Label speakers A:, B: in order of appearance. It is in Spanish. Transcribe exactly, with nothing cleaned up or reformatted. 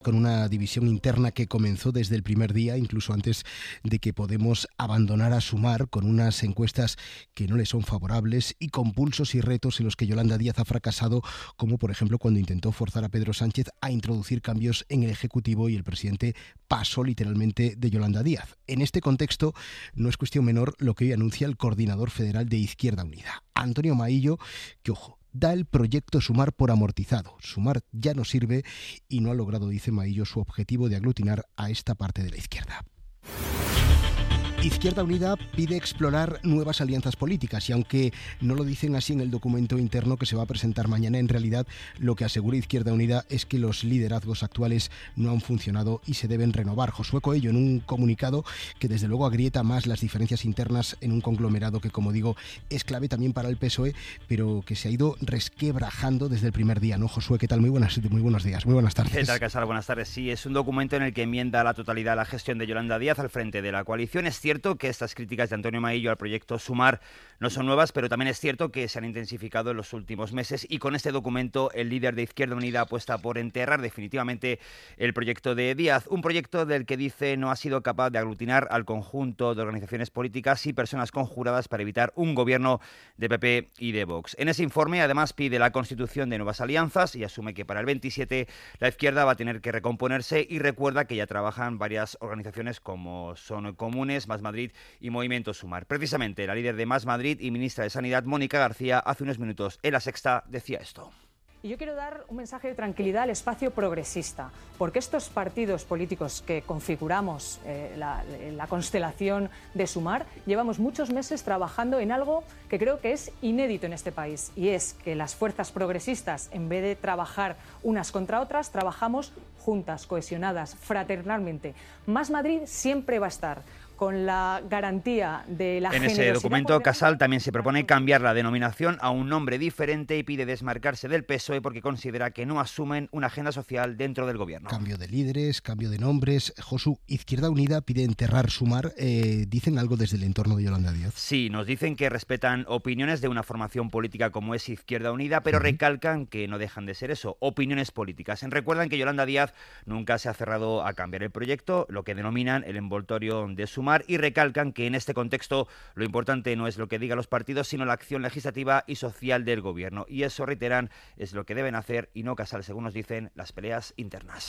A: con una división interna que comenzó desde el primer día, incluso antes de que Podemos abandonara Sumar, con unas encuestas que no le son favorables y con pulsos y retos en los que Yolanda Díaz ha fracasado, como por ejemplo cuando intentó forzar a Pedro Sánchez a introducir cambios en el Ejecutivo y el presidente pasó literalmente de Yolanda Díaz. En este contexto no es cuestión menor lo que hoy anuncia el coordinador federal de Izquierda Unida, Antonio Maillo, que ojo, da el proyecto Sumar por amortizado. Sumar ya no sirve y no ha logrado, dice Maillo, su objetivo de aglutinar a esta parte de la izquierda. Izquierda Unida pide explorar nuevas alianzas políticas y aunque no lo dicen así en el documento interno que se va a presentar mañana, en realidad lo que asegura Izquierda Unida es que los liderazgos actuales no han funcionado y se deben renovar. Josué Coello, en un comunicado que desde luego agrieta más las diferencias internas en un conglomerado que, como digo, es clave también para el P S O E, pero que se ha ido resquebrajando desde el primer día, ¿no, Josué? ¿Qué tal? Muy buenas, muy buenos días, muy buenas tardes.
B: ¿Qué tal, Casal? Buenas tardes. Sí, es un documento en el que enmienda la totalidad la gestión de Yolanda Díaz al frente de la coalición. Es cierto que estas críticas de Antonio Maillo al proyecto Sumar no son nuevas, pero también es cierto que se han intensificado en los últimos meses y con este documento el líder de Izquierda Unida apuesta por enterrar definitivamente el proyecto de Díaz, un proyecto del que dice no ha sido capaz de aglutinar al conjunto de organizaciones políticas y personas conjuradas para evitar un gobierno de P P y de Vox. En ese informe además pide la constitución de nuevas alianzas y asume que para el veintisiete la izquierda va a tener que recomponerse y recuerda que ya trabajan varias organizaciones como Son Comunes, Más Madrid y Movimiento Sumar. Precisamente la líder de Más Madrid y ministra de Sanidad, Mónica García, hace unos minutos en La Sexta decía esto.
C: Y yo quiero dar un mensaje de tranquilidad al espacio progresista, porque estos partidos políticos que configuramos eh, la, la constelación de Sumar, llevamos muchos meses trabajando en algo que creo que es inédito en este país, y es que las fuerzas progresistas, en vez de trabajar unas contra otras, trabajamos juntas, cohesionadas, fraternalmente. Más Madrid siempre va a estar con la garantía de la
B: En
C: generosidad.
B: ese documento, Casal también se propone cambiar la denominación a un nombre diferente y pide desmarcarse del P S O E porque considera que no asumen una agenda social dentro del gobierno.
A: Cambio de líderes, cambio de nombres. Josu, Izquierda Unida pide enterrar Sumar. Eh, ¿Dicen algo desde el entorno de Yolanda Díaz?
B: Sí, nos dicen que respetan opiniones de una formación política como es Izquierda Unida, pero uh-huh. recalcan que no dejan de ser eso, opiniones políticas. Recuerdan que Yolanda Díaz nunca se ha cerrado a cambiar el proyecto, lo que denominan el envoltorio de Sumar, y recalcan que en este contexto lo importante no es lo que digan los partidos, sino la acción legislativa y social del gobierno. Y eso, reiteran, es lo que deben hacer y no, Casal, según nos dicen, las peleas internas.